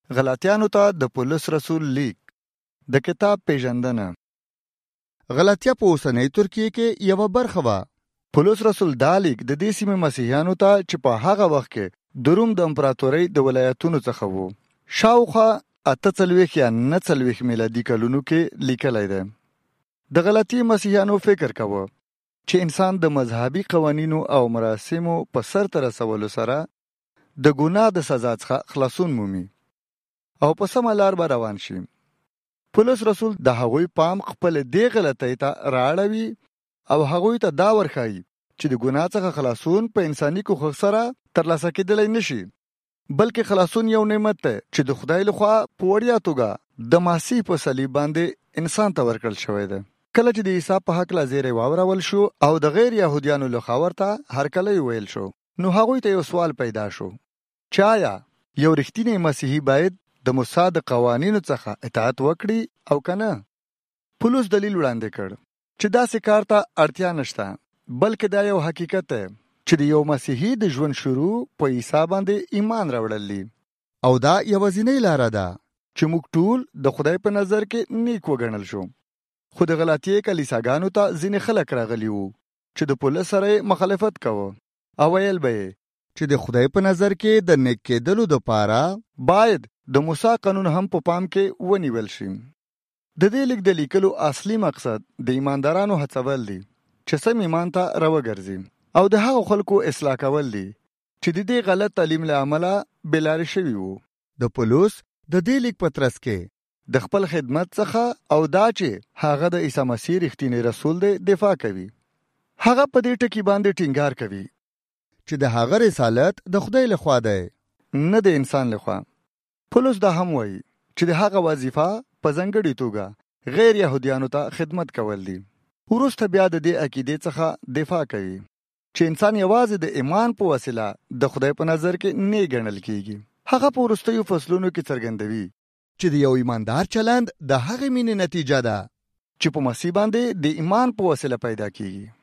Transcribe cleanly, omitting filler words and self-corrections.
غلطیانو ته د پولس رسول لیک د کتاب پیژندنه. غلطیه په اوسنۍ ترکیه کې یوه برخه وه. پولس رسول دا لیک د دې سیمې مسیحیانو ته چې په هغه وخت کې د روم د امپراتورۍ د ولایتونو څخه وو شاوخوا 48 یا 49 میلادي کلونو کې لیکلی دی. د غلطي مسیحیانو فکر کوه چې انسان د مذهبي قوانینو او مراسمو په سرته رسولو سره د ګناه د سزا څخه خلاصون مومي او په سمه لار به روان شي. پولس رسول د هغوی پام خپل دې غلطۍ ته رااړوي او هغوی ته دا ورښایي چې د ګناه څخه خلاصون په انساني کوښښ سره ترلاسه کېدلی نشي، بلکې خلاصون یو نعمت دی چې د خدای لخوا په وړیا توګه د مسیح په صلیب باندې انسان ته ورکړل شوی دی. کله چې د عیسی په هکله زیری واورول شو او د غیر یهودیانو لخوا ورته هرکلی ویل شو، نو هغوی ته یو سوال پیدا شو چې آیا یو رښتینی مسیحي باید د موسی د قوانینو څخه اطاعت وکړي او کنه؟ پولس دلیل وړاندې کړ چې داسې کار ته اړتیا نشته، بلکې دا یو حقیقت دی چې د یو مسیحي د ژوند شروع په عیسی باندې ایمان راوړل دي او دا یوازینۍ لاره ده چې موږ ټول د خدای په نظر کې نیک وګڼل شو. خو د غلطیې کلیساګانو ته ځینې خلک راغلي وو چې د پولس سره مخالفت کوه او ویل به یې چې د خدای په نظر کې د نیک کېدلو دپاره باید د موسی قانون هم په پام کې ونیول شي. د دې لیک د لیکلو اصلي مقصد د ایماندارانو هڅول دي چې سم ایمان ته راوګرځي او د هغو خلکو اصلاح کول دي چې د دې غلط تعلیم له امله بېلارې شوي وو. د پولس د دې لیک په ترڅ کې د خپل خدمت څخه او دا چې هغه د عیسی مسیح رښتینی رسول دی دفاع کوي. هغه په دې ټکي باندې ټینګار کوي چې د هغه رسالت د خدای لخوا دی، نه د انسان لخوا. پولس دا هم وایي چې د هغه وظیفه په ځانګړې توګه غیر یهودیانو ته خدمت کول دي. وروسته بیا د دې عقیدې څخه دفاع کوي چې انسان یوازې د ایمان په وسیله د خدای په نظر کې نه ګڼل کیږي. هغه په وروستیو فصلونو کې څرګندوي چې د یو ایماندار چلند د هغې مینې نتیجه ده چې په مسیح باندې د ایمان په وسیله پیدا کیږي.